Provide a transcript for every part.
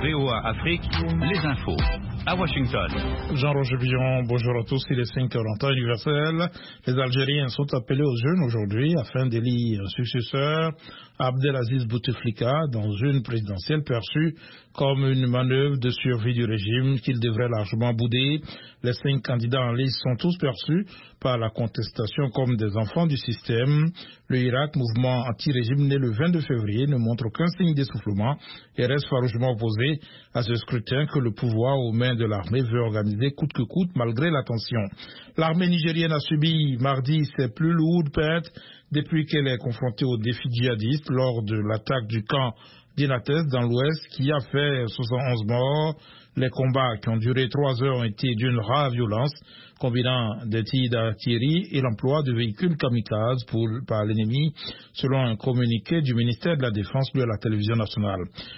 VOA Afrique, les infos. À Washington. Jean-Roger Billon, bonjour à tous. Il est 5h en temps universel. Les Algériens sont appelés aux urnes aujourd'hui afin d'élire un successeur, Abdelaziz Bouteflika, dans une présidentielle perçue comme une manœuvre de survie du régime qu'il devrait largement bouder. Les 5 candidats en liste sont tous perçus par la contestation comme des enfants du système. Le Irak, mouvement anti-régime né le 22 février, ne montre aucun signe d'essoufflement et reste farouchement opposé à ce scrutin que le pouvoir aux mains de l'armée veut organiser coûte que coûte malgré la tension. L'armée nigérienne a subi mardi ses plus lourdes pertes depuis qu'elle est confrontée aux défis djihadistes lors de l'attaque du camp d'Inates dans l'ouest qui a fait 71 morts. Les combats qui ont duré 3 heures ont été d'une rare violence, combinant des tirs d'artillerie et l'emploi de véhicules kamikazes par l'ennemi, selon un communiqué du ministère de la Défense lu à la télévision nationale.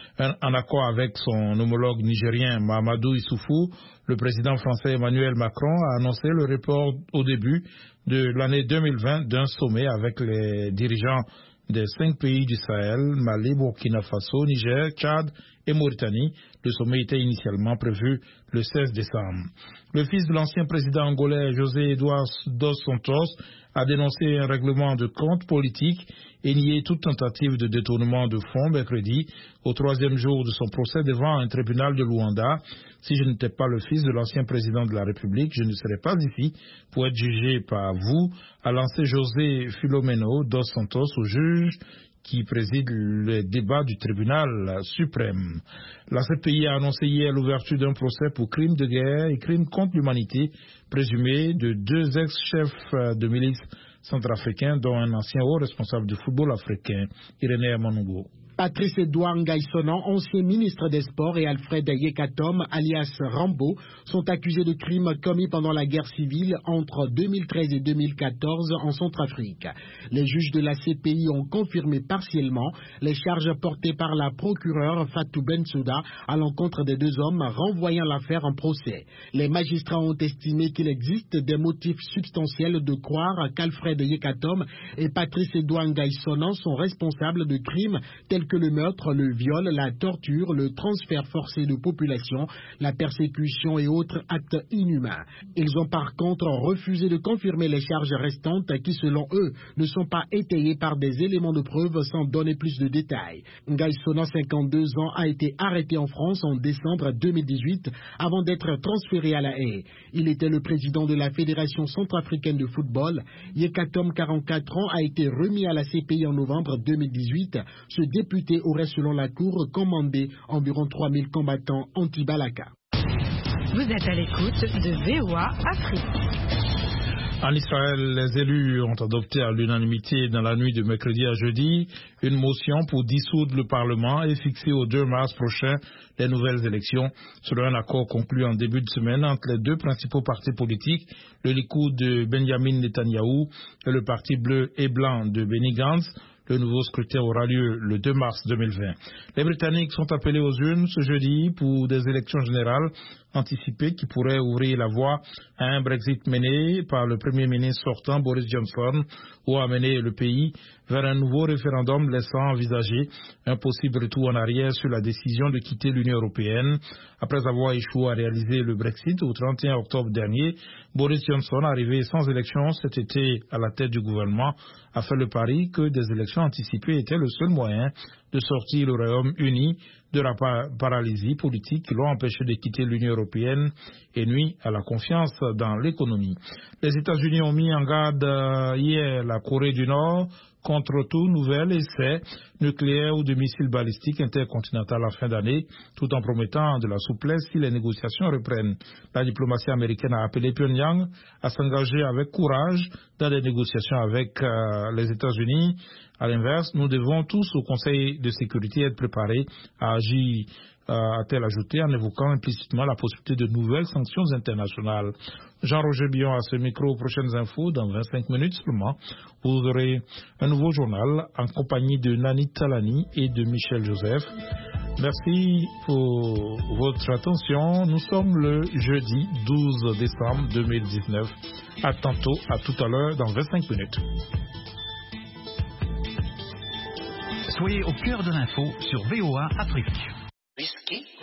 En accord avec son homologue nigérien Mahamadou Issoufou, le président français Emmanuel Macron a annoncé le report au début de l'année 2020 d'un sommet avec les dirigeants des 5 pays du Sahel, Mali, Burkina Faso, Niger, Tchad et Mauritanie. Le sommet était initialement prévu le 16 décembre. Le fils de l'ancien président angolais José Eduardo dos Santos a dénoncé un règlement de compte politique et nié toute tentative de détournement de fonds mercredi au 3e jour de son procès devant un tribunal de Luanda. Si je n'étais pas le fils de l'ancien président de la République, je ne serais pas ici pour être jugé par vous, a lancé José Filomeno dos Santos au juge qui préside le débat du tribunal suprême. La CPI a annoncé hier l'ouverture d'un procès pour crimes de guerre et crimes contre l'humanité présumés de 2 ex-chefs de milice centrafricains, dont un ancien haut responsable du football africain, Irénée Amanougo. Patrice Edouard Ngaïsonan, ancien ministre des Sports, et Alfred Yekatom, alias Rambo, sont accusés de crimes commis pendant la guerre civile entre 2013 et 2014 en Centrafrique. Les juges de la CPI ont confirmé partiellement les charges portées par la procureure Fatou Bensouda à l'encontre des 2 hommes, renvoyant l'affaire en procès. Les magistrats ont estimé qu'il existe des motifs substantiels de croire qu'Alfred Yekatom et Patrice Edouard Ngaïsonan sont responsables de crimes tels que le meurtre, le viol, la torture, le transfert forcé de population, la persécution et autres actes inhumains. Ils ont par contre refusé de confirmer les charges restantes qui, selon eux, ne sont pas étayées par des éléments de preuve sans donner plus de détails. Ngaïsonan, 52 ans, a été arrêté en France en décembre 2018 avant d'être transféré à La Haye. Il était le président de la Fédération centrafricaine de football. Yekatom, 44 ans, a été remis à la CPI en novembre 2018. Ce député aurait, selon la Cour, commandé environ 3000 combattants anti-Balaka. Vous êtes à l'écoute de VOA Afrique. En Israël, les élus ont adopté à l'unanimité dans la nuit de mercredi à jeudi une motion pour dissoudre le Parlement et fixer au 2 mars prochain les nouvelles élections, selon un accord conclu en début de semaine entre les 2 principaux partis politiques, le Likoud de Benjamin Netanyahou et le Parti bleu et blanc de Benny Gantz. Le nouveau scrutin aura lieu le 2 mars 2020. Les Britanniques sont appelés aux urnes ce jeudi pour des élections générales anticipées qui pourraient ouvrir la voie à un Brexit mené par le Premier ministre sortant Boris Johnson ou amener le pays vers un nouveau référendum laissant envisager un possible retour en arrière sur la décision de quitter l'Union européenne. Après avoir échoué à réaliser le Brexit au 31 octobre dernier, Boris Johnson, arrivé sans élection cet été à la tête du gouvernement, a fait le pari que des élections anticipées étaient le seul moyen de sortir le Royaume-Uni de la paralysie politique qui l'ont empêché de quitter l'Union européenne et nuit à la confiance dans l'économie. Les États-Unis ont mis en garde hier la Corée du Nord contre tout nouvel essai nucléaire ou de missiles balistiques intercontinental à la fin d'année, tout en promettant de la souplesse si les négociations reprennent. La diplomatie américaine a appelé Pyongyang à s'engager avec courage dans les négociations avec les États-Unis. À l'inverse, nous devons tous au Conseil de sécurité être préparés à agir, a-t-elle ajouté en évoquant implicitement la possibilité de nouvelles sanctions internationales. Jean-Roger Billon à ce micro. Prochaines infos dans 25 minutes seulement. Vous aurez un nouveau journal en compagnie de Nani Talani et de Michel Joseph. Merci pour votre attention. Nous sommes le jeudi 12 décembre 2019. À tantôt, à tout à l'heure dans 25 minutes. Soyez au cœur de l'info sur VOA Afrique. Whisky